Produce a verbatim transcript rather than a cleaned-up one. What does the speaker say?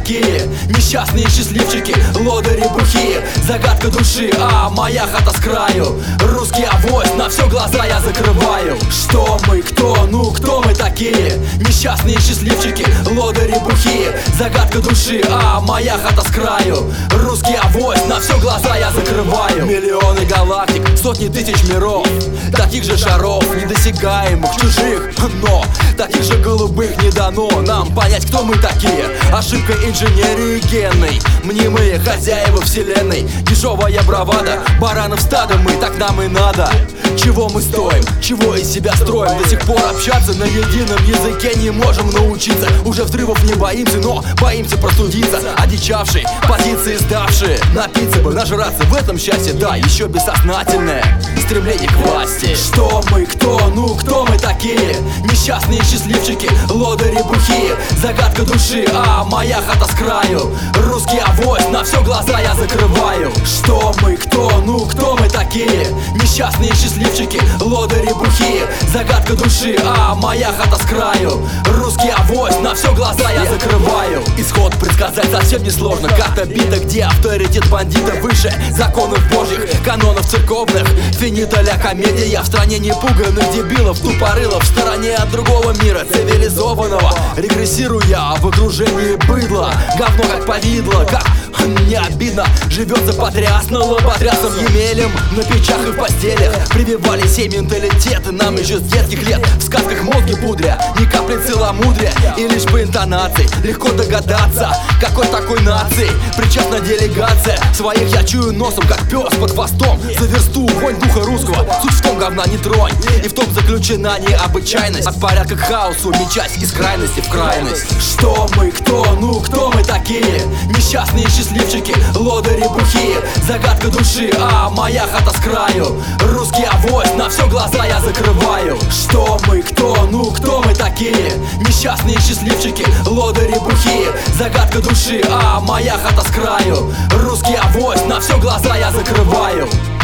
такие? Несчастные счастливчики, лодыри бухие. Загадка души, а моя хата с краю. Русский авось, на все глаза я закрываю. Что мы, кто, ну кто мы такие? Несчастные счастливчики, лодыри бухие. Загадка души, а моя хата с краю. Русский авось, на все глаза я закрываю. Миллионы галактик, сотни тысяч миров, таких же шаров, недосягаемых, чужих, но таких же голубых не дано нам понять, кто мы такие. Ошибка инженерии генной, мнимые хозяева вселенной. Дешевая бравада, баранов стадо, мы так нам и надо. Чего мы стоим, чего из себя строим? До сих пор общаться на едином языке не можем научиться. Уже взрывов не боимся, но боимся простудиться. Одичавшие, позиции сдавшие, напиться бы, нажраться, в этом счастье, да, еще бессознательное стремление к власти. Что мы, кто, ну кто мы такие? Несчастные счастливчики, лодыри бухие. Загадка души, а моя хата с краю. Русский авось, на все глаза я закрываю. Что мы, кто, ну кто мы такие? Несчастные счастливчики, лодыри бухие. Загадка души, а моя хата с краю. Русский авось, на все глаза я закрываю. Исход предсказать совсем несложно. Карта бита, где авторитет бандита выше законов божьих, канонов церковных. Финита ля комедия в стране непуганных дебилов, тупорылов, в стороне от другого мира цивилизованного. Регрессируя в окружении быдла, говно как повидло, как не обидно живется потрясно лоботрясом емелем. На печах и в постелях прививали сей менталитет нам еще с детских лет. В сказках мозги пудря, ни капли целомудрия. И лишь по интонации легко догадаться, какой такой нации причастна делегация. Своих я чую носом, как пес под хвостом. За версту вонь духа русского, суть в том, говна не тронь. И в том заключена необычайность, от порядка к хаосу мечась из крайности в крайность. Что мы, кто, ну кто мы такие? Несчастные счастливчики, лодыри бухие. Загадка души, а моя хата с краю. Русский авось, на все глаза я закрываю. Что мы, кто, ну кто мы такие? Несчастные счастливчики, лодыри бухие. Загадка души, а моя хата с краю. Русский авось, на все глаза я закрываю.